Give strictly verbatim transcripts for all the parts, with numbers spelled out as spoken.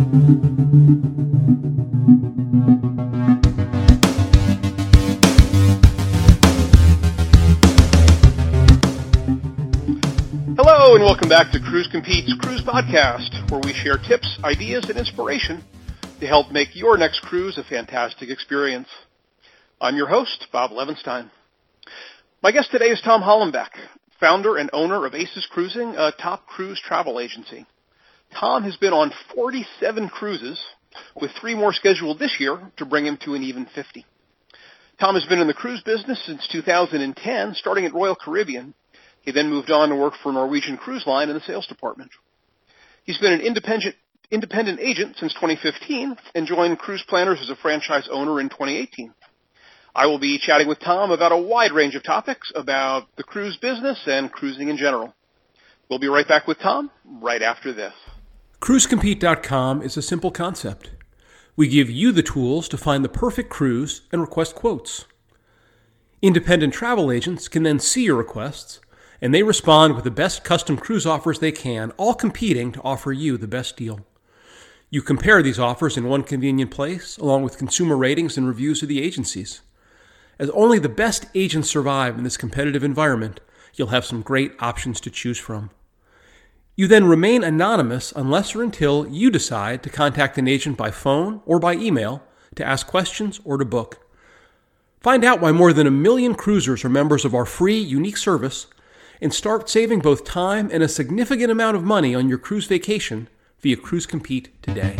Hello and welcome back to Cruise Compete's Cruise Podcast, where we share tips, ideas, and inspiration to help make your next cruise a fantastic experience. I'm your host, Bob Levenstein. My guest today is Tom Hollenbeck, founder and owner of Aces Cruising, a top cruise travel agency. Tom has been on forty-seven cruises, with three more scheduled this year to bring him to an even fifty. Tom has been in the cruise business since two thousand ten, starting at Royal Caribbean. He then moved on to work for Norwegian Cruise Line in the sales department. He's been an independent independent agent since twenty fifteen and joined Cruise Planners as a franchise owner in twenty eighteen. I will be chatting with Tom about a wide range of topics about the cruise business and cruising in general. We'll be right back with Tom right after this. Cruise Compete dot com is a simple concept. We give you the tools to find the perfect cruise and request quotes. Independent travel agents can then see your requests, and they respond with the best custom cruise offers they can, all competing to offer you the best deal. You compare these offers in one convenient place, along with consumer ratings and reviews of the agencies. As only the best agents survive in this competitive environment, you'll have some great options to choose from. You then remain anonymous unless or until you decide to contact an agent by phone or by email to ask questions or to book. Find out why more than a million cruisers are members of our free, unique service, and start saving both time and a significant amount of money on your cruise vacation via Cruise Compete today.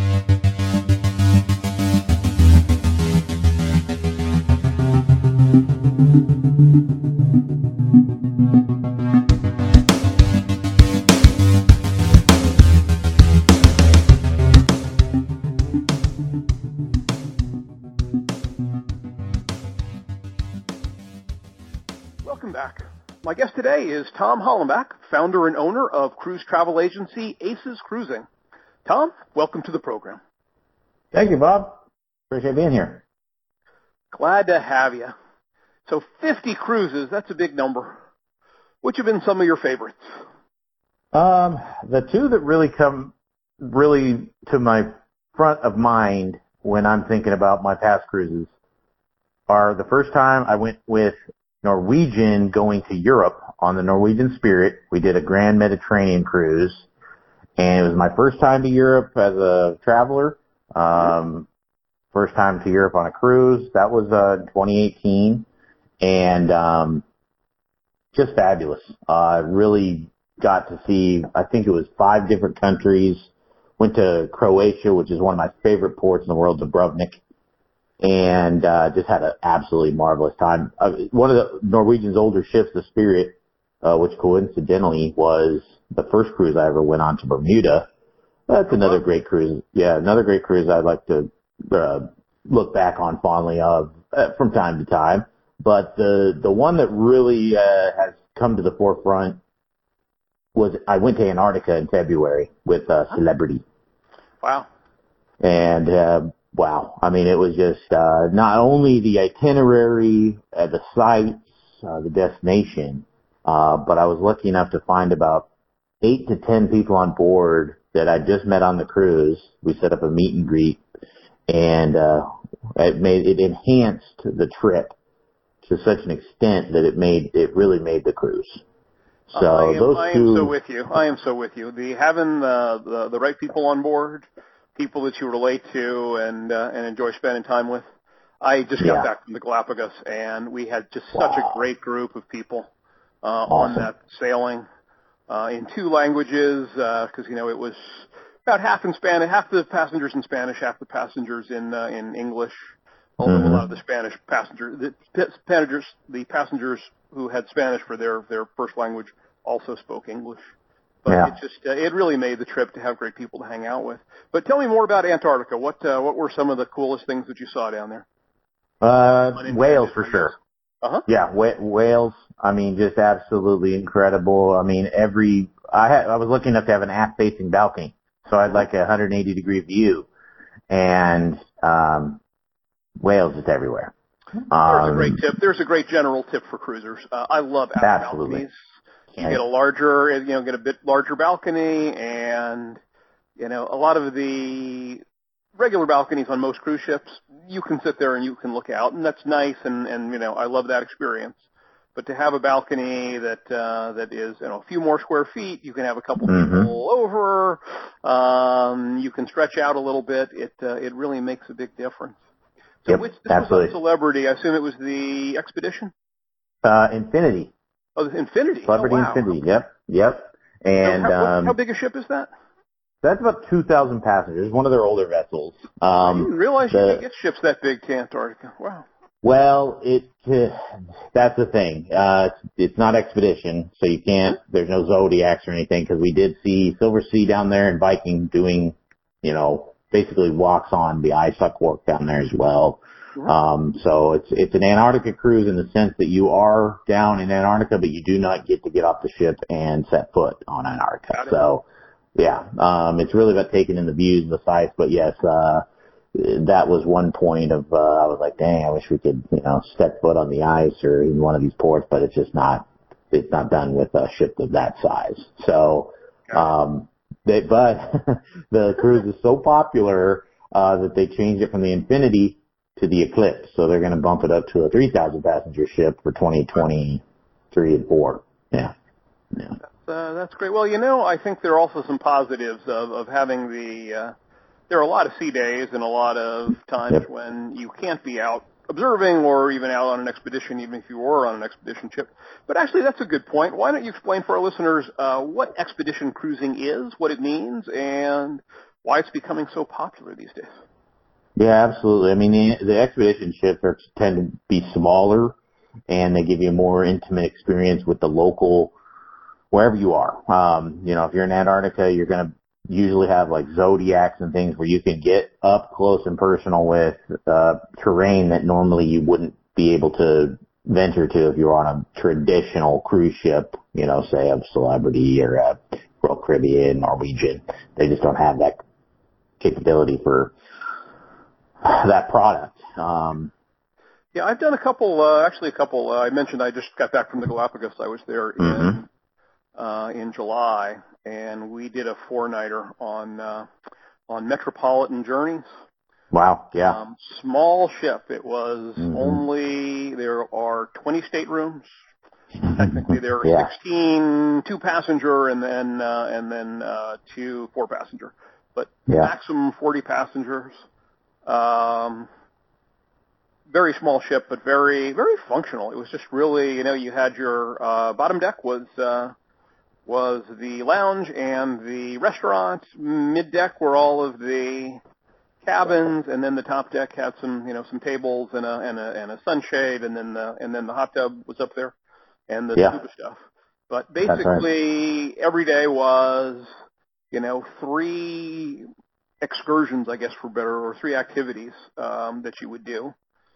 Welcome back. My guest today is Tom Hollenbeck, founder and owner of cruise travel agency Aces Cruising. Tom, welcome to the program. Thank you, Bob. Appreciate being here. Glad to have you. So fifty cruises, that's a big number. Which have been some of your favorites? Um, the two that really come really to my front of mind when I'm thinking about my past cruises are the first time I went with Norwegian going to Europe on the Norwegian Spirit. We did a Grand Mediterranean cruise, and it was my first time to Europe as a traveler. Um, first time to Europe on a cruise. That was uh, twenty eighteen, and um, just fabulous. Uh, really got to see, I think it was five different countries. Went to Croatia, which is one of my favorite ports in the world, Dubrovnik. And uh, just had an absolutely marvelous time. Uh, one of the Norwegian's older ships, the Spirit, uh, which coincidentally was the first cruise I ever went on to Bermuda. That's another great cruise. Yeah, another great cruise I'd like to uh, look back on fondly of uh, from time to time. But the the one that really uh, has come to the forefront was I went to Antarctica in February with uh, Celebrity. Wow. And uh, wow. I mean, it was just uh, not only the itinerary, uh, the sights, uh, the destination, uh, but I was lucky enough to find about eight to ten people on board that I just met on the cruise. We set up a meet and greet, and uh, it made it enhanced the trip to such an extent that it made it really made the cruise. So I am, those I two. am so with you. I am so with you. The having uh, the the right people on board, people that you relate to and uh, and enjoy spending time with. I just got Yeah. back from the Galapagos, and we had just Wow. such a great group of people uh, Awesome. on that sailing uh, in two languages because you know it was about half in Spanish, half the passengers in Spanish, half the passengers in uh, in English. Although Mhm. a lot of the Spanish passengers, the p- passengers, the passengers who had Spanish for their their first language also spoke English. But Yeah. it just uh, it really made the trip to have great people to hang out with. But tell me more about Antarctica. What uh, what were some of the coolest things that you saw down there? Uh, Unintended, Wales for I sure. guess. Uh-huh. Yeah, Wa- Wales. I mean, just absolutely incredible. I mean, every I had I was lucky enough to have an aft-facing balcony, so I had like a one hundred eighty degree view, and um, Wales is everywhere. There's Um, a great tip. There's a great general tip for cruisers. Uh, I love aft Absolutely. balconies. You get a larger, you know, get a bit larger balcony, and You know, a lot of the regular balconies on most cruise ships, you can sit there and you can look out, and that's nice, and, and you know, I love that experience. But to have a balcony that uh, that is, you know, a few more square feet, you can have a couple Mm-hmm. people over, um, you can stretch out a little bit. It uh, it really makes a big difference. So Yep, which this absolutely. was on Celebrity? I assume it was the Expedition? Uh, Infinity. Oh, the Infinity. Celebrity oh, wow. Infinity. Yep. Yep. And how, how, um, how big a ship is that? that's about two thousand passengers. One of their older vessels. Um, I didn't realize the, you could get ships that big to Antarctica. Wow. Well, it uh, that's the thing. Uh, it's, it's not Expedition, so you can't. There's no Zodiacs or anything because we did see Silver Sea down there and Viking doing, you know, basically walks on the ice suck work down there as well. Um, so it's it's an Antarctica cruise in the sense that you are down in Antarctica, but you do not get to get off the ship and set foot on Antarctica. So, yeah, um, it's really about taking in the views and the sights. But yes, uh, that was one point of uh, I was like, dang, I wish we could, you know, step foot on the ice or in one of these ports, but it's just not it's not done with a ship of that size. So, um, they but the cruise is so popular uh, that they changed it from the Infinity to the Eclipse, so they're going to bump it up to a three thousand passenger ship for twenty twenty-three and four. Yeah, yeah. That's, uh, that's great. Well, you know, I think there are also some positives of, of having the. Uh, there are a lot of sea days and a lot of times Yep. when you can't be out observing or even out on an expedition, even if you were on an expedition ship. But actually, that's a good point. Why don't you explain for our listeners uh, what expedition cruising is, what it means, and why it's becoming so popular these days? Yeah, absolutely. I mean, the, the expedition ships are, tend to be smaller, and they give you a more intimate experience with the local, wherever you are. Um, you know, if you're in Antarctica, you're going to usually have like Zodiacs and things where you can get up close and personal with uh, terrain that normally you wouldn't be able to venture to if you were on a traditional cruise ship, you know, say a Celebrity or a Royal Caribbean, Norwegian. They just don't have that capability for that product. Um, yeah, I've done a couple, uh, actually a couple, uh, I mentioned I just got back from the Galapagos. I was there mm-hmm. in, uh, in July, and we did a four-nighter on, uh, on Metropolitan Journeys. Wow, yeah. Um, small ship. It was mm-hmm. only, there are twenty staterooms. Technically there are yeah. sixteen two-passenger and then, uh, and then, uh, two four-passenger. But yeah. maximum forty passengers. Um, very small ship, but very, very functional. It was just really, you know, you had your, uh, bottom deck was, uh, was the lounge and the restaurant. Mid deck were all of the cabins, and then the top deck had some, you know, some tables and a, and a, and a sunshade, and then the, and then the hot tub was up there and the yeah. scuba stuff. But basically right. every day was, you know, three excursions, I guess, for better, or three activities um, that you would do.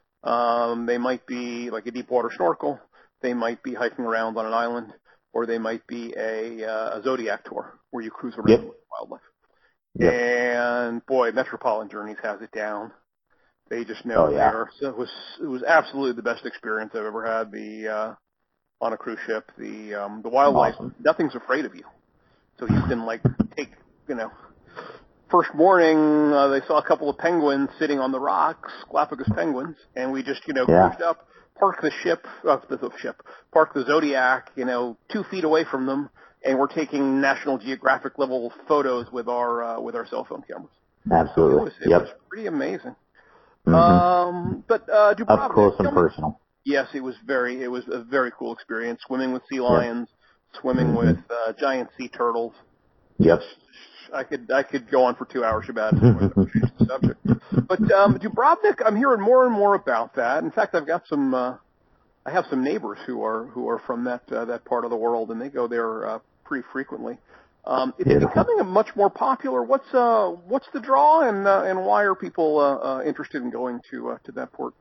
Um, they might be like a deep water snorkel. They might be hiking around on an island, or they might be a, uh, a Zodiac tour where you cruise around yep. with wildlife. Yep. And boy, Metropolitan Journeys has it down. They just know oh, yeah. they're. So it was it was absolutely the best experience I've ever had. The uh, on a cruise ship, the um, the wildlife, awesome. Nothing's afraid of you, so you can like take you know. First morning, uh, they saw a couple of penguins sitting on the rocks, Galapagos penguins, and we just, you know, yeah. cruised up, parked the ship, uh, the, the ship, parked the Zodiac, you know, two feet away from them, and we're taking National Geographic level photos with our uh, with our cell phone cameras. Absolutely, So it was, it yep. was pretty amazing. Mm-hmm. Um, but uh, Dubrovnik, up close and personal. Me, yes, it was very, it was a very cool experience. Swimming with sea lions, yep. swimming mm-hmm. with uh, giant sea turtles. Yep. I could I could go on for two hours about it. The subject. But um, Dubrovnik, I'm hearing more and more about that. In fact, I've got some uh, I have some neighbors who are who are from that uh, that part of the world, and they go there uh, pretty frequently. Um, is it becoming a much more popular? What's uh what's the draw, and uh, and why are people uh, uh, interested in going to uh, to that port?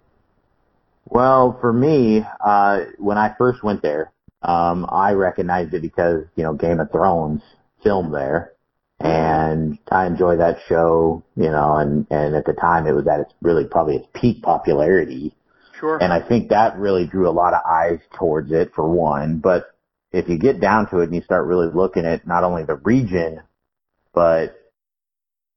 Well, for me, uh, when I first went there, um, I recognized it because you know Game of Thrones filmed there. And I enjoy that show, you know, and, and at the time it was at its really probably its peak popularity. Sure. And I think that really drew a lot of eyes towards it for one. But if you get down to it and you start really looking at not only the region, but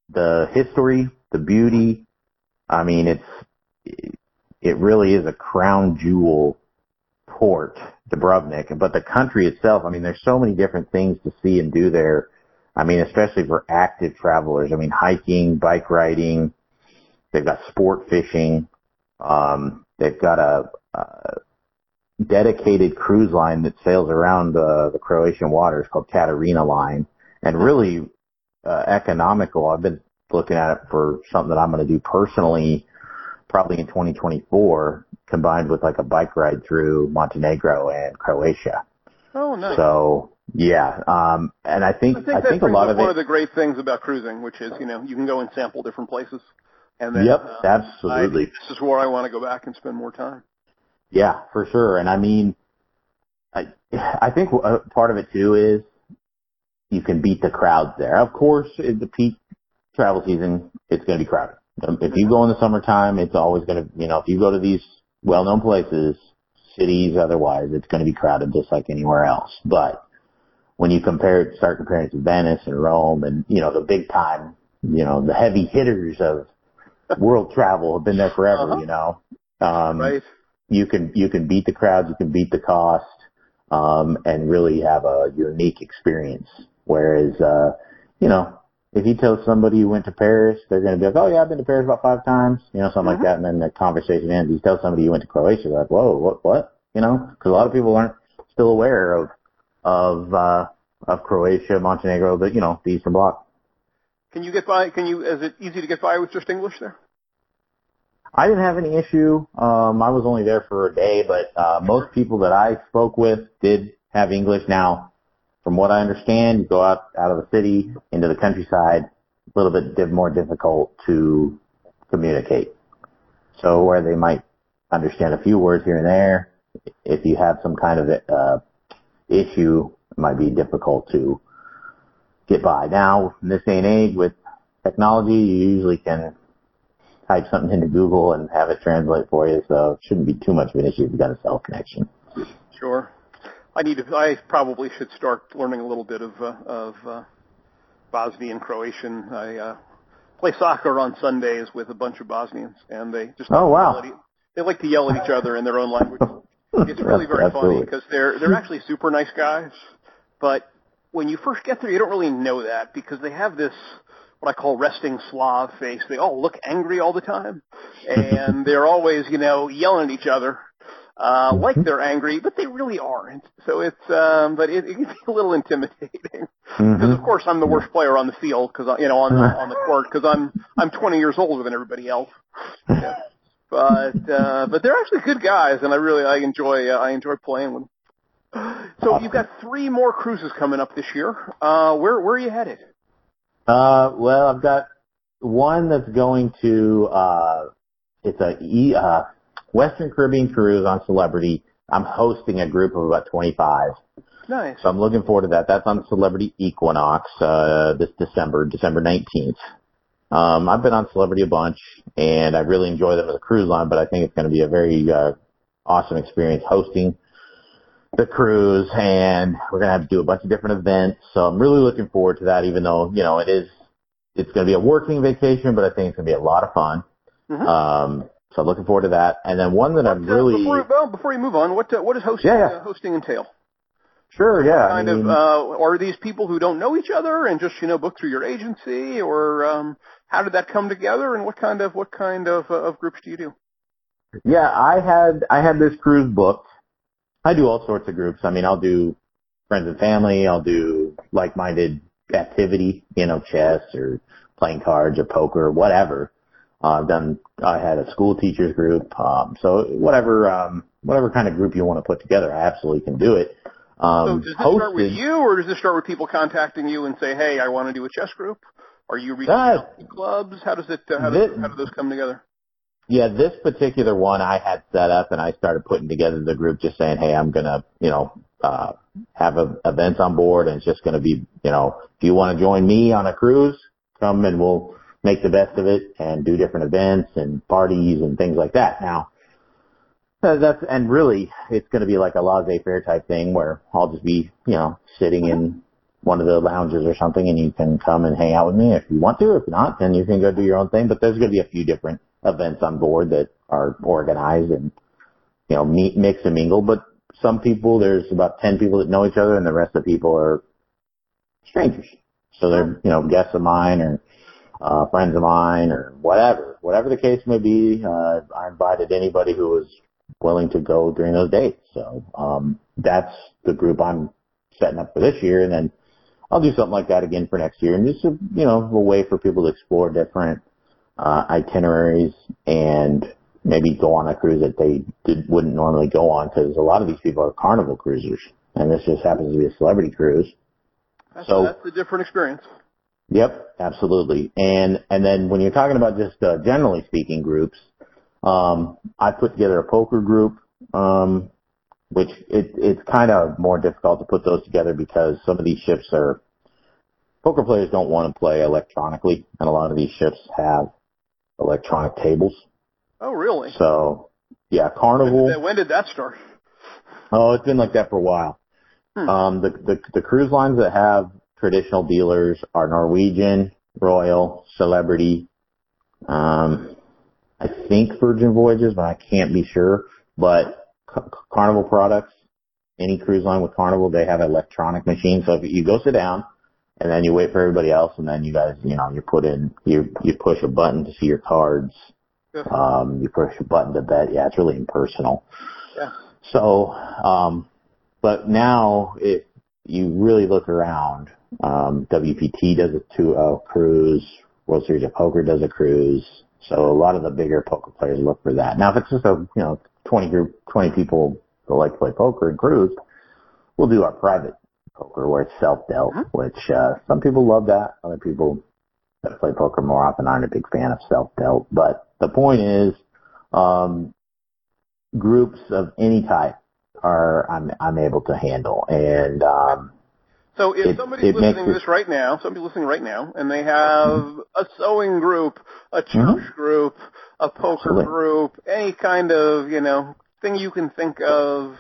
the history, the beauty. I mean, it's it really is a crown jewel port, Dubrovnik. But the country itself, I mean, there's so many different things to see and do there. I mean, especially for active travelers. I mean, hiking, bike riding. They've got sport fishing. Um, they've got a, a dedicated cruise line that sails around uh, the Croatian waters called Katarina Line, and really uh, economical. I've been looking at it for something that I'm going to do personally, probably in twenty twenty-four, combined with like a bike ride through Montenegro and Croatia. Oh, nice. So yeah, um, and I think I think, I think a lot of one it, of the great things about cruising, which is you know you can go and sample different places. And then, yep, uh, absolutely. I, this is where I want to go back and spend more time. Yeah, for sure. And I mean, I I think part of it too is you can beat the crowds there. Of course, at the peak travel season, it's going to be crowded. If you go in the summertime, it's always going to, you know, if you go to these well-known places, cities, otherwise, it's going to be crowded just like anywhere else. But when you compare it, start comparing it to Venice and Rome and, you know, the big time, you know, the heavy hitters of world travel have been there forever, uh-huh. you know. Um, right. You can, you can beat the crowds, you can beat the cost, um, and really have a unique experience. Whereas, uh, you know, if you tell somebody you went to Paris, they're going to be like, oh yeah, I've been to Paris about five times, you know, something mm-hmm. like that. And then the conversation ends. You tell somebody you went to Croatia, they're like, whoa, what, what? You know, because a lot of people aren't still aware of, of, uh, of Croatia, Montenegro, the, you know, the Eastern Bloc. Can you get by, can you, is it easy to get by with just English there? I didn't have any issue. Um, I was only there for a day, but, uh, most people that I spoke with did have English. Now, from what I understand, you go out, out of the city into the countryside, a little bit more difficult to communicate. So where they might understand a few words here and there, if you have some kind of, uh, issue, it might be difficult to get by. Now, in this day and age with technology, you usually can type something into Google and have it translate for you, so it shouldn't be too much of an issue if you've got a cell connection. Sure. I need to, I probably should start learning a little bit of, uh, of, uh, Bosnian Croatian. I, uh, play soccer on Sundays with a bunch of Bosnians, and they just, oh, wow. Yell at, they like to yell at each other in their own language. It's really very funny because they're, they're actually super nice guys, but when you first get there, you don't really know that because they have this, what I call resting Slav face. They all look angry all the time, and they're always, you know, yelling at each other. Uh, like they're angry, but they really aren't. So it's, um, but it, it can be a little intimidating. Because mm-hmm. of course I'm the worst player on the field, because you know on the on the court, because I'm I'm twenty years older than everybody else. Yeah. But uh, but they're actually good guys, and I really I enjoy uh, I enjoy playing with them. So awesome. You've got three more cruises coming up this year. Uh, where where are you headed? Uh, well, I've got one that's going to uh, it's a e, uh. Western Caribbean cruise on Celebrity. I'm hosting a group of about twenty-five. Nice. So I'm looking forward to that. That's on Celebrity Equinox, uh, this December, December nineteenth. Um, I've been on Celebrity a bunch, and I really enjoy them as a cruise line, but I think it's going to be a very, uh, awesome experience hosting the cruise, and we're going to have to do a bunch of different events. So I'm really looking forward to that, even though, you know, it is, it's going to be a working vacation, but I think it's going to be a lot of fun. Mm-hmm. Um, So I'm looking forward to that. And then one that what, I'm really... Uh, before, well, before you move on, what uh, what does hosting, yeah, yeah. Uh, hosting entail? Sure, yeah. Kind I mean, of, uh, are these people who don't know each other and just, you know, book through your agency? Or um, how did that come together? And what kind of what kind of, uh, of groups do you do? Yeah, I had I had this cruise booked. I do all sorts of groups. I mean, I'll do friends and family. I'll do like-minded activity, you know, chess or playing cards or poker or whatever. Uh, I've done, I had a school teachers group, um, so whatever, um, whatever kind of group you want to put together, I absolutely can do it. Um, so does this hosted, start with you, or does this start with people contacting you and say, hey, I want to do a chess group? Are you reaching uh, out to clubs? How does it, uh, how, this, does, how do those come together? Yeah, this particular one I had set up, and I started putting together the group just saying, hey, I'm going to, you know, uh, have a, events on board, and it's just going to be, you know, if you want to join me on a cruise, come and we'll make the best of it and do different events and parties and things like that. Now, that's, and really, it's going to be like a laissez-faire type thing where I'll just be, you know, sitting in one of the lounges or something, and you can come and hang out with me if you want to. If not, then you can go do your own thing. But there's going to be a few different events on board that are organized and, you know, meet, mix and mingle. But some people, there's about ten people that know each other, and the rest of the people are strangers. So they're, you know, guests of mine or uh, friends of mine or whatever. Whatever the case may be, uh, I invited anybody who was willing to go during those dates. So um, that's the group I'm setting up for this year, and then I'll do something like that again for next year. And just, a, you know, a way for people to explore different uh, itineraries and maybe go on a cruise that they did, wouldn't normally go on, because a lot of these people are Carnival cruisers, and this just happens to be a celebrity cruise. That's, so that's a different experience. Yep, absolutely. And and then when you're talking about just uh, generally speaking groups, um, I put together a poker group, um, which it, it's kind of more difficult to put those together because some of these ships are, poker players don't want to play electronically, and a lot of these ships have electronic tables. Oh, really? So, yeah, Carnival. When did that, when did that start? Oh, it's been like that for a while. Hmm. Um, the, the the cruise lines that have traditional dealers are Norwegian, Royal, Celebrity, um, I think Virgin Voyages, but I can't be sure. But C- Carnival products, any cruise line with Carnival, they have electronic machines. So if you go sit down, and then you wait for everybody else, and then you guys, you know, you put in, you you push a button to see your cards. Yeah. Um, you push a button to bet. Yeah, it's really impersonal. Yeah. So, um, but now if you really look around, um, W P T does a two a cruise, World Series of Poker does a cruise. So a lot of the bigger poker players look for that. Now, if it's just a, you know, twenty group, twenty people that like to play poker and cruise, we'll do our private poker where it's self-dealt, uh-huh. which, uh, some people love that. Other people that play poker more often aren't a big fan of self-dealt. But the point is, um, groups of any type are, I'm, I'm able to handle. And, um, so if it, somebody's it listening to this right now, somebody's listening right now, and they have a sewing group, a church mm-hmm. group, a poker Absolutely. group, any kind of, you know, thing you can think of,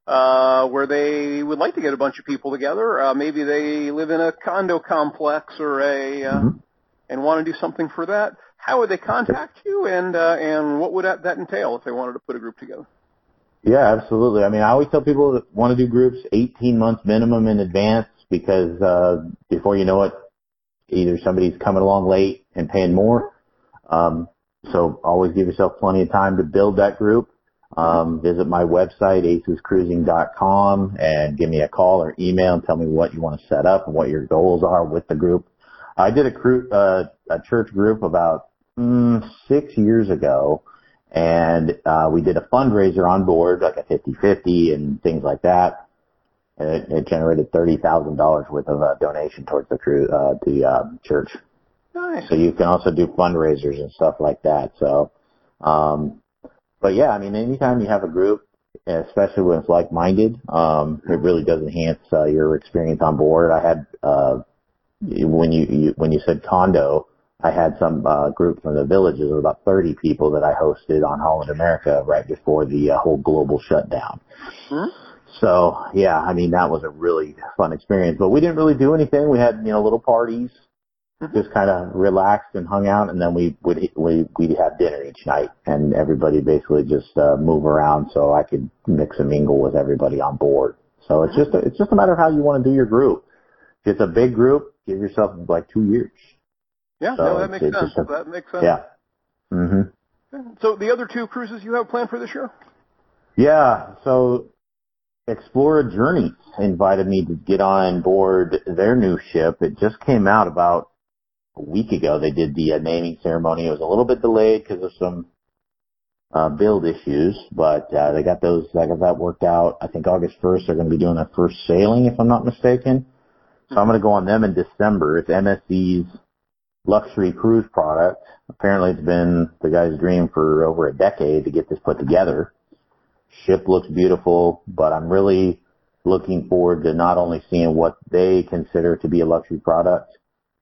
uh, where they would like to get a bunch of people together. Uh, maybe they live in a condo complex or a, uh, mm-hmm. and want to do something for that. How would they contact you, and, uh, and what would that, that entail if they wanted to put a group together? Yeah, absolutely. I mean, I always tell people that want to do groups eighteen months minimum in advance, because uh, before you know it, either somebody's coming along late and paying more. Um, so always give yourself plenty of time to build that group. Um, visit my website, aces cruising dot com, and give me a call or email and tell me what you want to set up and what your goals are with the group. I did a, cru- uh, a church group about mm, six years ago, and uh, we did a fundraiser on board, like a fifty-fifty and things like that. And it, it generated thirty thousand dollars worth of uh, donation towards the crew, uh, the uh, church. Nice. So you can also do fundraisers and stuff like that. So, um, but yeah, I mean, anytime you have a group, especially when it's like-minded, um, it really does enhance uh, your experience on board. I had uh, when you, you when you said condo, I had some uh, group from the Villages of about thirty people that I hosted on Holland America right before the uh, whole global shutdown. Mm-hmm. So, yeah, I mean, that was a really fun experience. But we didn't really do anything. We had, you know, little parties, mm-hmm. just kind of relaxed and hung out, and then we would we we'd have dinner each night, and everybody basically just uh, move around so I could mix and mingle with everybody on board. So it's just a, it's just a matter of how you want to do your group. If it's a big group, give yourself like two years. Yeah, so no, that makes sense. A, that makes sense. Yeah. Mm-hmm. So the other two cruises you have planned for this year? Yeah, so Explorer Journeys invited me to get on board their new ship. It just came out about a week ago. They did the uh, naming ceremony. It was a little bit delayed because of some uh, build issues, but uh, they got those, I got that worked out. I think August first they're going to be doing their first sailing, if I'm not mistaken. So I'm going to go on them in December. It's M S C's luxury cruise product. Apparently it's been the guy's dream for over a decade to get this put together. Ship looks beautiful, but I'm really looking forward to not only seeing what they consider to be a luxury product,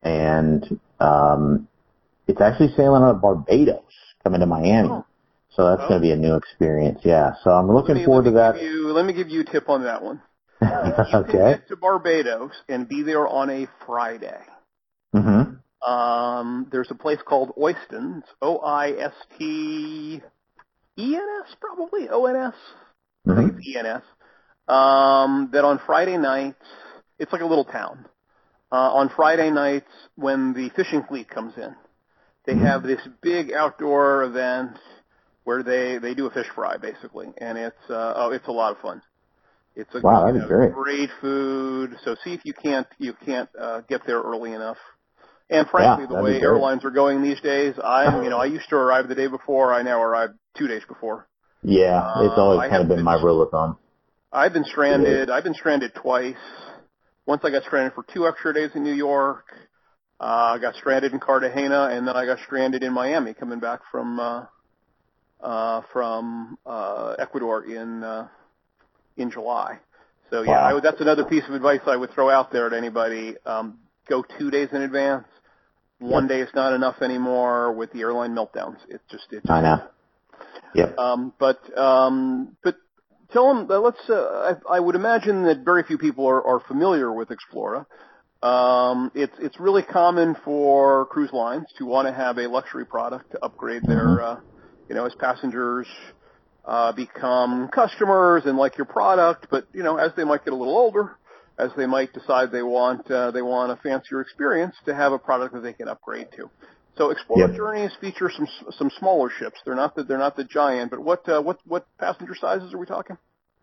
and um, it's actually sailing out of Barbados, coming to Miami. Oh. So that's oh. going to be a new experience, yeah. So I'm looking me, forward to that. You, let me give you a tip on that one. If you Okay. can get to Barbados and be there on a Friday, Mm-hmm. um, there's a place called Oistins, O I S T E N S, probably, O N S, I think Mm-hmm. it's E N S, um, that on Friday nights, it's like a little town. Uh, on Friday nights, when the fishing fleet comes in, they have this big outdoor event where they, they do a fish fry, basically, and it's uh, oh, it's a lot of fun. It's a Wow, you that'd be know, great. great food. So see if you can't you can't uh, get there early enough. And frankly, Yeah, the that'd be way great. airlines are going these days, I'm you know I used to arrive the day before. I now arrive two days before. Yeah, it's Uh, always I kind of have been been my rule of thumb. I've been stranded. I've been stranded twice. Once I got stranded for two extra days in New York. Uh, I got stranded in Cartagena, and then I got stranded in Miami, coming back from uh, uh, from uh, Ecuador in uh, in July. So yeah, Wow. I would, that's another piece of advice I would throw out there to anybody. Um, go two days in advance. One Yep. day is not enough anymore with the airline meltdowns. It just it just I know. Yep. Um, but um, but tell them. Uh, let's. Uh, I, I would imagine that very few people are, are familiar with Explora. Um, it's it's really common for cruise lines to want to have a luxury product to upgrade their, Mm-hmm. uh, you know, as passengers uh, become customers and like your product. But you know, as they might get a little older, as they might decide they want uh, they want a fancier experience, to have a product that they can upgrade to. So Explorer Yep. Journeys feature some some smaller ships. They're not the they're not the giant, but what uh, what what passenger sizes are we talking?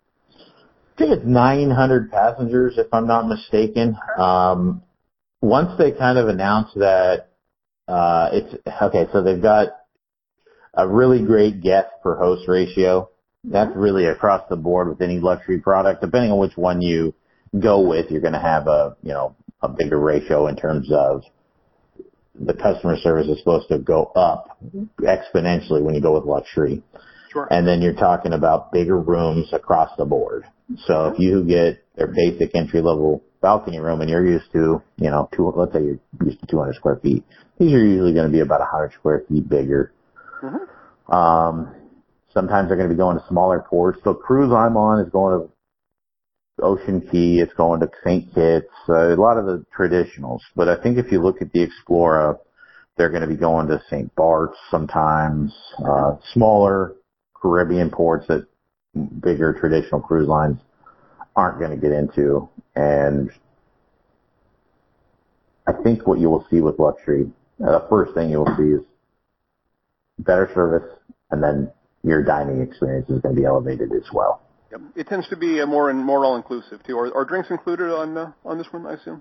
I think it's nine hundred passengers, if I'm not mistaken. Um, once they kind of announced that, uh, it's, okay, so they've got a really great guest per host ratio. That's really across the board with any luxury product. Depending on which one you go with, you're going to have a, you know, a bigger ratio in terms of the customer service is supposed to go up exponentially when you go with luxury. Sure. And then you're talking about bigger rooms across the board. So if you get their basic entry level balcony room and you're used to, you know, two, let's say you're used to two hundred square feet, these are usually going to be about one hundred square feet bigger. Mm-hmm. Um, sometimes they're going to be going to smaller ports. So cruise I'm on is going to Ocean Key, it's going to Saint Kitts, uh, a lot of the traditionals. But I think if you look at the Explora, they're going to be going to Saint Bart's sometimes, uh, smaller Caribbean ports that bigger traditional cruise lines aren't going to get into. And I think what you will see with luxury, uh, the first thing you will see is better service, and then your dining experience is going to be elevated as well. Yep. It tends to be a more and more all inclusive too. Are, are drinks included on uh, on this one? I assume.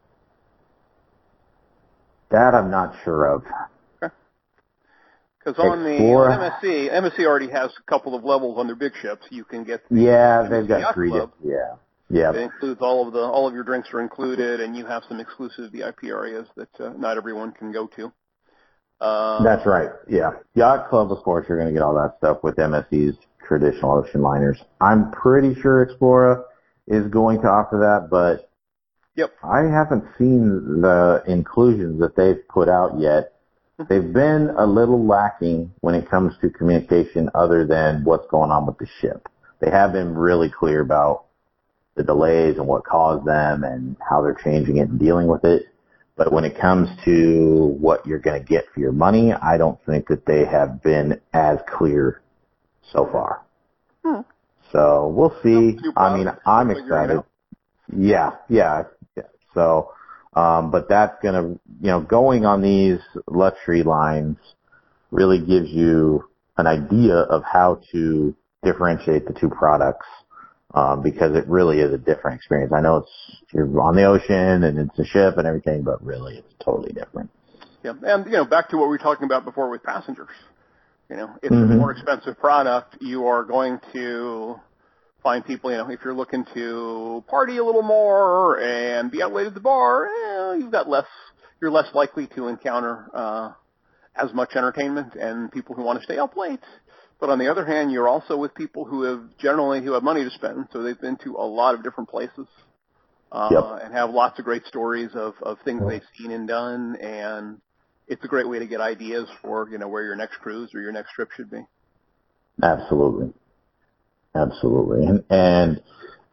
That I'm not sure of. Because on the Explora- on M S C, M S C already has a couple of levels on their big ships. You can get the Yeah, M S C they've got Yacht three Club. different, yeah. Yeah. It includes all of the all of your drinks are included, and you have some exclusive V I P areas that uh, not everyone can go to. Uh, That's right. Yeah. Yacht Club, of course, you're going to get all that stuff with M S C's traditional ocean liners. I'm pretty sure Explora is going to offer that, but Yep. I haven't seen the inclusions that they've put out yet. They've been a little lacking when it comes to communication other than what's going on with the ship. They have been really clear about the delays and what caused them and how they're changing it and dealing with it. But when it comes to what you're going to get for your money, I don't think that they have been as clear so far. Hmm. So we'll see. New I mean, products, I'm figuring it excited. out. Yeah, yeah, yeah. So, um, but that's going to, you know, going on these luxury lines really gives you an idea of how to differentiate the two products. Um, because it really is a different experience. I know it's, you're on the ocean and it's a ship and everything, but really it's totally different. Yeah, and you know, back to what we were talking about before with passengers. You know, if Mhm. it's a more expensive product, you are going to find people. You know, if you're looking to party a little more and be out late at the bar, eh, you've got less. You're less likely to encounter uh, as much entertainment and people who want to stay up late. But on the other hand, you're also with people who have generally who have money to spend, so they've been to a lot of different places uh, Yep. and have lots of great stories of, of things they've seen and done, and it's a great way to get ideas for you know where your next cruise or your next trip should be. Absolutely. Absolutely. And, and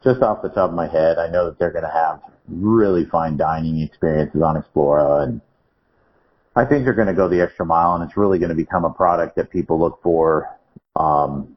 just off the top of my head, I know that they're going to have really fine dining experiences on Explora, and I think they're going to go the extra mile, and it's really going to become a product that people look for um,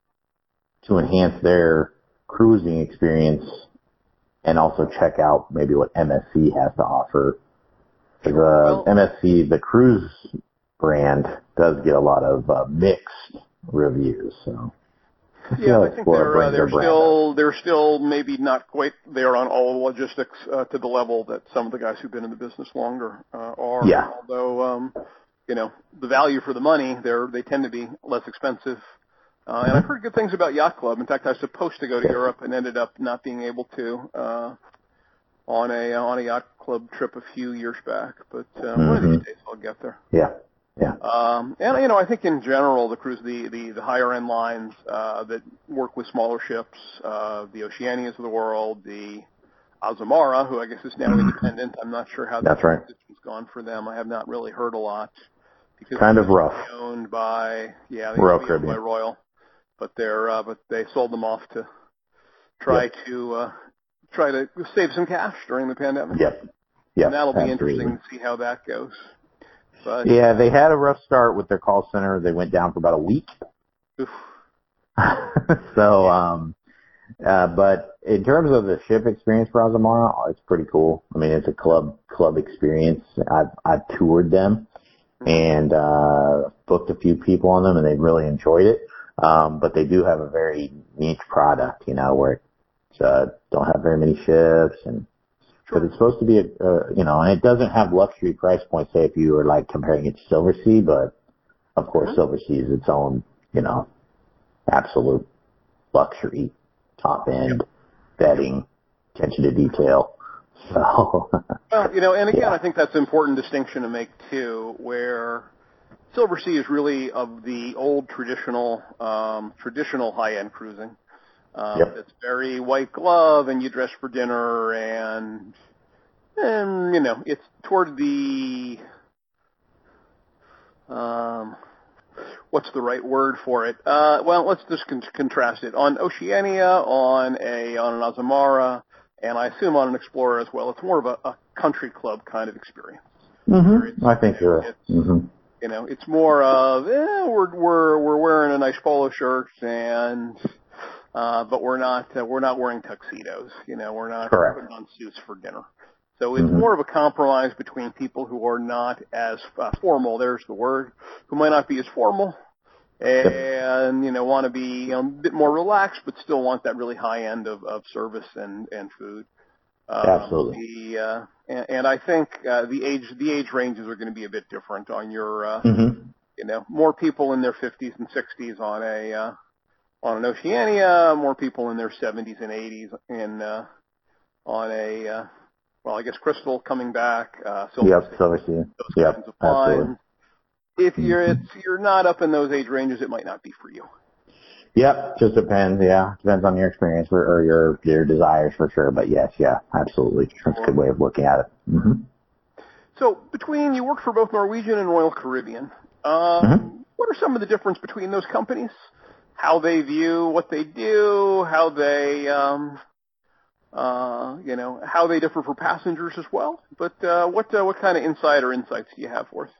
to enhance their cruising experience, and also check out maybe what M S C has to offer. The well, M S C, the cruise brand, does get a lot of uh, mixed reviews. So yeah, I think they're uh, they're still they're still maybe not quite there on all the logistics uh, to the level that some of the guys who've been in the business longer uh, are. Yeah. Although um, you know, the value for the money, they're they tend to be less expensive. Uh, and I've heard good things about Yacht Club. In fact, I was supposed to go to Europe and ended up not being able to uh, on a on a Yacht Club trip a few years back. But uh, mm-hmm. one of these days I'll get there. Yeah, yeah. Um, and you know, I think in general the cruise, the the, the higher end lines uh, that work with smaller ships, uh, the Oceanias of the world, the Azamara, who I guess is now independent. I'm not sure how that's right. It's gone for them. I have not really heard a lot. Because kind of rough. Owned by yeah, they Royal Caribbean. By Royal. But they're uh, but they sold them off to try yep. to uh, try to save some cash during the pandemic. Yep. Yep. And that'll be absolutely. interesting to see how that goes. But, yeah, they had a rough start with their call center. They went down for about a week. Oof. so, um, uh, but in terms of the ship experience for Azamara, it's pretty cool. I mean, it's a club club experience. I've I've toured them mm-hmm. and uh, booked a few people on them, and they really enjoyed it. Um, but they do have a very niche product, you know, where it's, uh, don't have very many ships, and because it's supposed to be a, uh, you know, and it doesn't have luxury price points. Say if you were like comparing it to Silver Sea, but of course Silver Sea is its own, you know, absolute luxury, top end, bedding, attention to detail. So, well, you know, and again, yeah. I think that's an important distinction to make too, where Silver Sea is really of the old traditional, um, traditional high-end cruising. Um, yep. It's very white glove, and you dress for dinner, and, and you know, it's toward the, um, what's the right word for it? Uh, well, let's just con- contrast it. On Oceania, on a on an Azamara, and I assume on an Explorer as well, it's more of a, a country club kind of experience. Mm-hmm. I think you're right. Mm-hmm. You know, it's more of eh, we're we're we're wearing a nice polo shirt, and uh, but we're not uh, we're not wearing tuxedos. You know, we're not Correct. putting on suits for dinner. So it's mm-hmm. more of a compromise between people who are not as uh, formal. There's the word. Who might not be as formal, and you know want to be you know, a bit more relaxed, but still want that really high end of, of service and and food. Um, Absolutely. The, uh, and, and I think uh, the age the age ranges are going to be a bit different on your, uh, mm-hmm. you know, more people in their fifties and sixties on a uh, on an Oceania, more people in their seventies and eighties in uh, on a uh, well, I guess Crystal coming back. Uh, Silver yep, Silver Sea. Those yep, kinds of lines. If you're mm-hmm. it's, you're not up in those age ranges, it might not be for you. Yep, just depends. Yeah, depends on your experience or, or your your desires for sure. But yes, yeah, absolutely. That's a good way of looking at it. Mm-hmm. So between you worked for both Norwegian and Royal Caribbean. Um, mm-hmm. What are some of the difference between those companies? How they view what they do, how they, um, uh, you know, how they differ for passengers as well. But uh, what uh, what kind of insider insights do you have for us?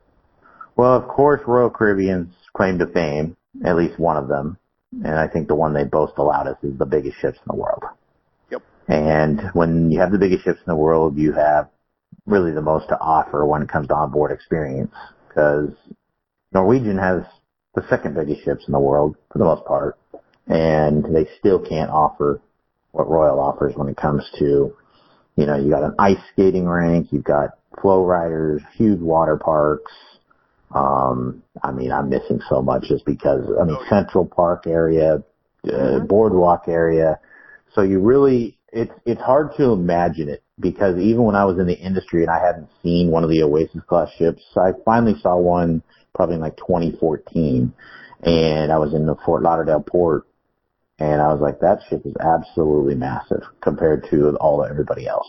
Well, of course, Royal Caribbean's claim to fame, at least one of them, and I think the one they boast the loudest is the biggest ships in the world. Yep. And when you have the biggest ships in the world, you have really the most to offer when it comes to onboard experience, because Norwegian has the second biggest ships in the world for the most part, and they still can't offer what Royal offers when it comes to, you know, you got an ice skating rink, you've got flow riders, huge water parks. Um, I mean, I'm missing so much just because, I mean, Central Park area, uh, boardwalk area. So you really, it's, it's hard to imagine it, because even when I was in the industry and I hadn't seen one of the Oasis class ships, I finally saw one probably in like twenty fourteen, and I was in the Fort Lauderdale port, and I was like, that ship is absolutely massive compared to all everybody else.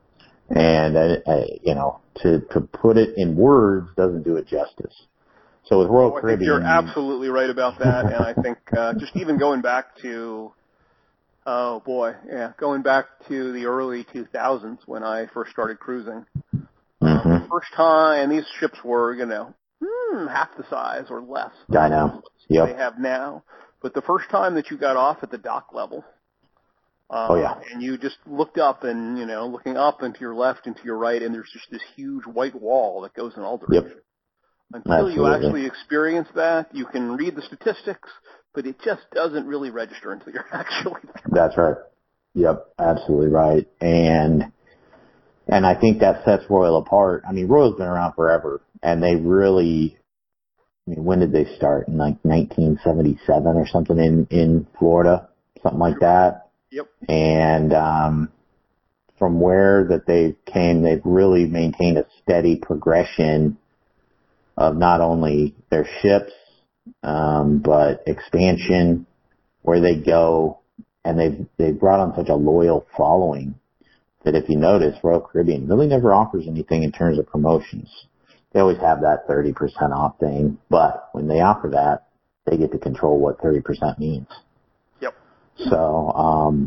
And, uh, uh, you know, to, to put it in words doesn't do it justice. So with Royal oh, I Caribbean... think you're absolutely right about that. And I think uh, just even going back to Oh boy, yeah. Going back to the early two thousands when I first started cruising. Mm-hmm. Um, first time, and these ships were, you know, hmm, half the size or less. I know. Yep. They have now. But the first time that you got off at the dock level, uh, oh yeah, and you just looked up and, you know, looking up and to your left and to your right, and there's just this huge white wall that goes in all directions. Yep. Until Absolutely. you actually experience that, you can read the statistics, but it just doesn't really register until you're actually there. That's right. Yep, absolutely right. And and I think that sets Royal apart. I mean, Royal's been around forever, and they really, I mean, when did they start? In like nineteen seventy-seven or something in, in Florida, something like that. Yep. And um, from where that they came, they've really maintained a steady progression of not only their ships, um, but expansion, where they go, and they've they've brought on such a loyal following that if you notice, Royal Caribbean really never offers anything in terms of promotions. They always have that thirty percent off thing, but when they offer that, they get to control what thirty percent means. Yep. So, um,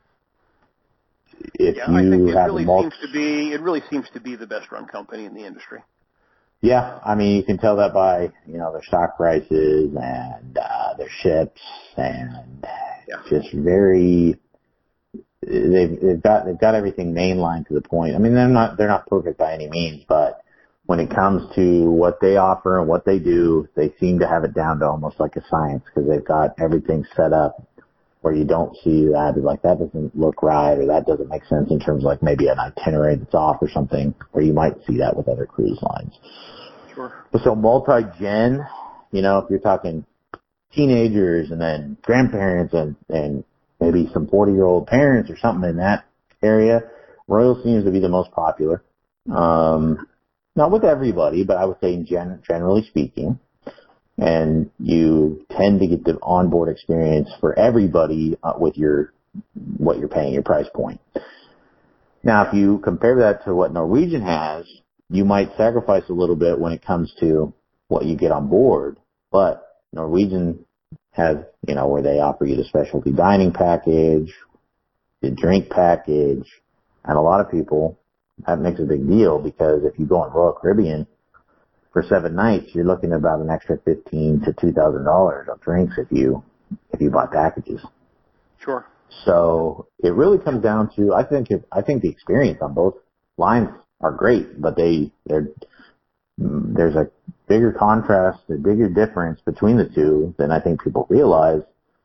if yeah, you I think it have really a multi- seems to be it really seems to be the best run company in the industry. Yeah, I mean, you can tell that by, you know, their stock prices and uh, their ships, and yeah. just very, they've, they've got they've got everything mainlined to the point. I mean, they're not they're not perfect by any means, but when it comes to what they offer and what they do, they seem to have it down to almost like a science, because they've got everything set up where you don't see that, like, that doesn't look right, or that doesn't make sense in terms of like maybe an itinerary that's off or something, where you might see that with other cruise lines. Sure. So multi-gen, you know, if you're talking teenagers and then grandparents and, and maybe some forty-year-old parents or something in that area, Royal seems to be the most popular. Um, not with everybody, but I would say gen- generally speaking. And you tend to get the onboard experience for everybody uh, with your what you're paying, your price point. Now, if you compare that to what Norwegian has, you might sacrifice a little bit when it comes to what you get on board, but Norwegian has, you know, where they offer you the specialty dining package, the drink package, and a lot of people, that makes a big deal, because if you go on Royal Caribbean for seven nights, you're looking at about an extra fifteen to two thousand dollars of drinks if you if you bought packages. Sure. So it really comes down to, I think it, I think the experience on both lines are great, but they they're there's a bigger contrast, a bigger difference between the two than I think people realize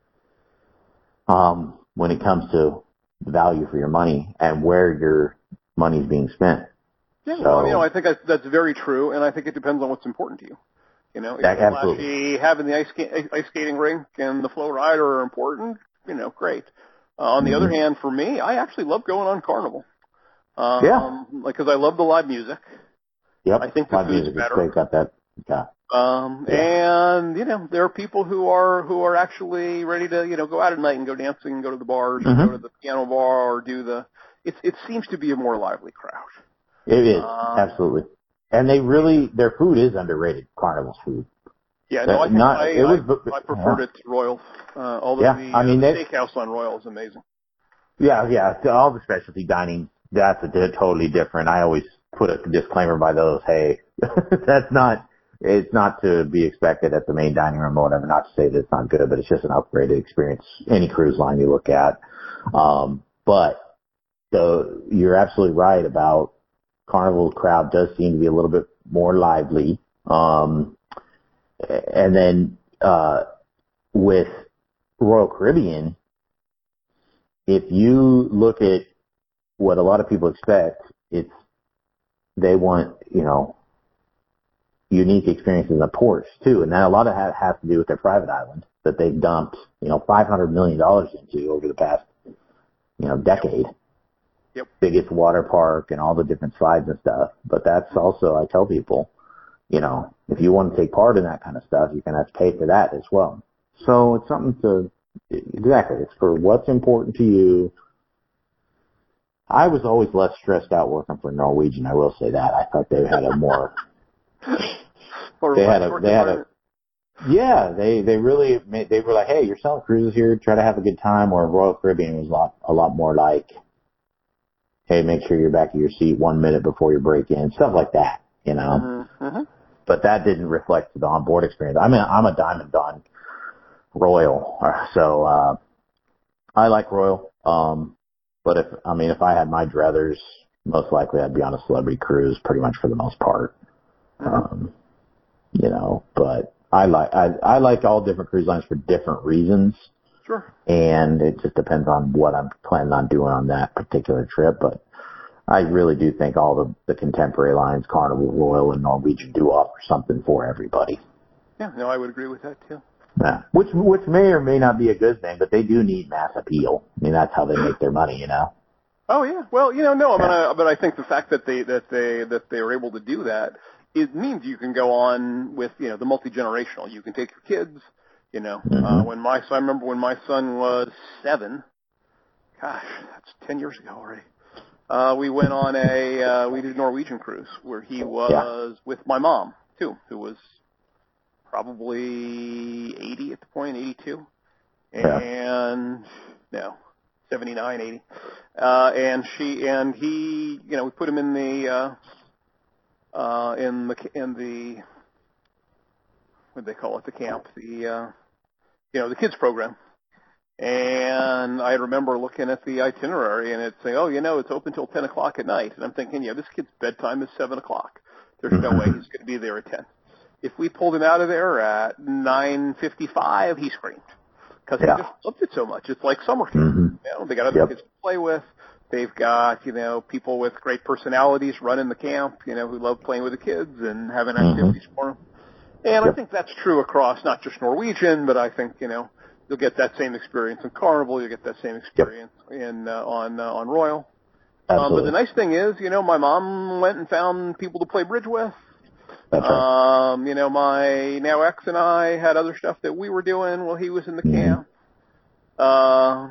um, when it comes to value for your money and where your money's being spent. Yeah, so, well, you know, I think that's, that's very true, and I think it depends on what's important to you. You know, if that, the absolutely. flashy, having the ice, ska- ice skating rink and the flow rider are important, you know, great. Uh, on the mm-hmm. other hand, for me, I actually love going on Carnival. Um, yeah. Like, because I love the live music. Yep. I think the live food's music better. Is great. Got that. Yeah. Um, yeah. And, you know, there are people who are who are actually ready to, you know, go out at night and go dancing and go to the bars mm-hmm. or go to the piano bar or do the, it, it seems to be a more lively crowd. It is, um, absolutely. And they really, their food is underrated, Carnival's food. Yeah, no, I think Not, I, it was, I, I preferred yeah. it to Royal. Uh, although yeah, the, I mean, uh, they, the steakhouse on Royal is amazing. Yeah, yeah, all the specialty dining, that's a totally different. I always put a disclaimer by those, hey, that's not, it's not to be expected at the main dining room or whatever, not to say that it's not good, but it's just an upgraded experience, any cruise line you look at. Um, but the, you're absolutely right about Carnival crowd does seem to be a little bit more lively. Um, and then, uh, with Royal Caribbean, if you look at what a lot of people expect, it's, they want, you know, unique experiences in the ports too. And that a lot of that has to do with their private island that they've dumped, you know, five hundred million dollars into over the past, you know, decade. Yep. Biggest water park and all the different slides and stuff. But that's also, I tell people, you know, if you want to take part in that kind of stuff, you're going to have to pay for that as well. So it's something to, exactly, it's for what's important to you. I was always less stressed out working for Norwegian, I will say that. I thought they had a more, they had a, they had a, Yeah, they they really made, they were like, hey, you're selling cruises here, try to have a good time. Where Royal Caribbean was a lot a lot more like, hey, make sure you're back at your seat one minute before you break in, stuff like that, you know. Mm-hmm. But that didn't reflect the onboard experience. I mean, I'm a Diamond on Royal, so uh, I like Royal. Um, but if I mean, if I had my druthers, most likely I'd be on a Celebrity cruise, pretty much for the most part. Mm-hmm. Um, you know, but. I like I, I like all different cruise lines for different reasons. Sure. And it just depends on what I'm planning on doing on that particular trip. But I really do think all the, the contemporary lines, Carnival, Royal, and Norwegian, do offer something for everybody. Yeah, no, I would agree with that too. Yeah. Which which may or may not be a good thing, but they do need mass appeal. I mean, that's how they make their money, you know. Oh yeah. Well, you know, no, I mean, I, but I think the fact that they that they that they are able to do that. It means you can go on with, you know, the multi-generational. You can take your kids, you know. Mm-hmm. Uh, when my son, I remember when my son was seven, gosh, that's ten years ago already. Uh, we went on a, uh, we did a Norwegian cruise where he was yeah. with my mom, too, who was probably eighty at the point, eighty-two. Yeah. And, no, seventy-nine, eighty. Uh, and she, and he, you know, we put him in the, uh, Uh, in the in the what do they call it, the camp, the uh, you know, the kids program, and I remember looking at the itinerary and it's saying, oh, you know, it's open till ten o'clock at night, and I'm thinking, yeah, this kid's bedtime is seven o'clock. There's no way he's going to be there at ten. If we pulled him out of there at nine fifty-five, he screamed because yeah. he just loved it so much. It's like summer camp. Mm-hmm. You know, they got other yep. kids to play with. They've got, you know, people with great personalities running the camp, you know, who love playing with the kids and having activities mm-hmm. for them. And yep. I think that's true across not just Norwegian, but I think, you know, you'll get that same experience in Carnival. You'll get that same experience yep. in uh, on uh, on Royal. Um, but the nice thing is, you know, my mom went and found people to play bridge with. That's right. Um, you know, my now ex and I had other stuff that we were doing while he was in the mm-hmm. camp. Uh,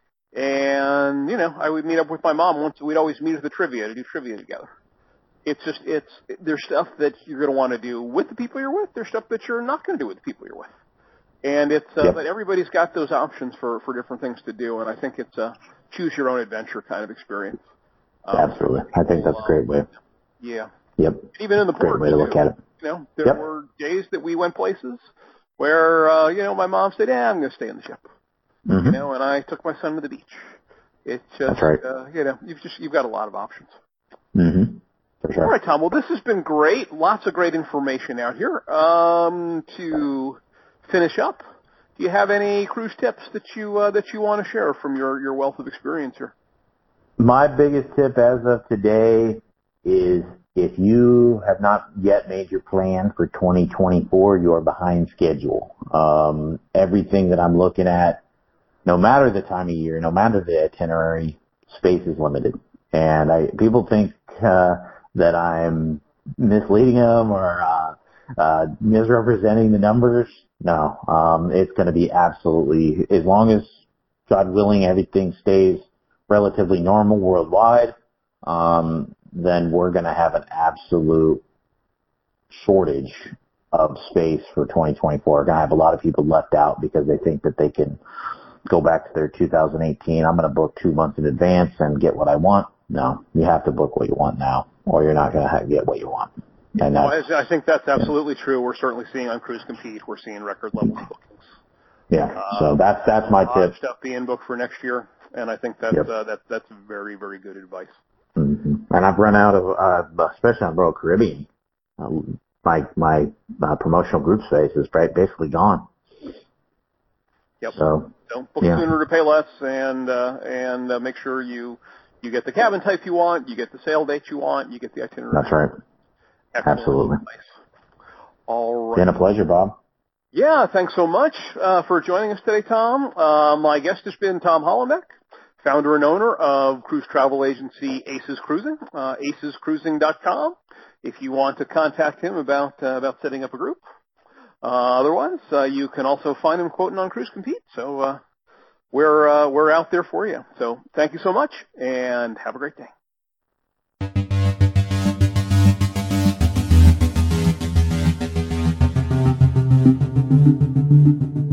And, you know, I would meet up with my mom once. We'd always meet at the trivia to do trivia together. It's just, it's, there's stuff that you're going to want to do with the people you're with. There's stuff that you're not going to do with the people you're with. And it's, uh, yep. but everybody's got those options for, for different things to do. And I think it's a choose your own adventure kind of experience. Um, Absolutely. I think that's a great way. Yeah. Yep. Even in the great port, way to look too. at it. You know, there yep. were days that we went places where, uh, you know, my mom said, yeah, I'm going to stay in the ship. Mm-hmm. You know, and I took my son to the beach. It's just, That's right. uh, you know, you've just, you've got a lot of options. Mm-hmm. For sure. All right, Tom. Well, this has been great. Lots of great information out here. Um, to finish up, do you have any cruise tips that you, uh, that you want to share from your, your wealth of experience here? My biggest tip as of today is if you have not yet made your plan for twenty twenty-four, you are behind schedule. Um, everything that I'm looking at, no matter the time of year, no matter the itinerary, space is limited. And I, people think uh, that I'm misleading them or uh, uh, misrepresenting the numbers. No, um, it's going to be absolutely, as long as, God willing, everything stays relatively normal worldwide, um, then we're going to have an absolute shortage of space for twenty twenty-four. We're going to have a lot of people left out because they think that they can go back to their two thousand eighteen, I'm going to book two months in advance and get what I want. No, you have to book what you want now, or you're not going to get what you want. And well, I think that's absolutely yeah. true. We're certainly seeing on Cruise Compete, we're seeing record level bookings. Yeah, uh, so that's that's my tip. Stuff being booked for next year, and I think that's yep. uh, that, that's very, very good advice. Mm-hmm. And I've run out of, uh, especially on Royal Caribbean, uh, my my uh, promotional group space is basically gone. Yep. So don't book yeah. sooner to pay less, and uh, and uh, make sure you you get the cabin type you want, you get the sail date you want, you get the itinerary. That's right. Excellent Absolutely. Advice. All right. Been a pleasure, Bob. Yeah, thanks so much uh, for joining us today, Tom. Uh, my guest has been Tom Hollenbeck, founder and owner of cruise travel agency Aces Cruising, uh, aces cruising dot com. If you want to contact him about uh, about setting up a group. Uh, otherwise, uh, you can also find him quoting on Cruise Compete. So uh, we're uh, we're out there for you. So thank you so much, and have a great day. you.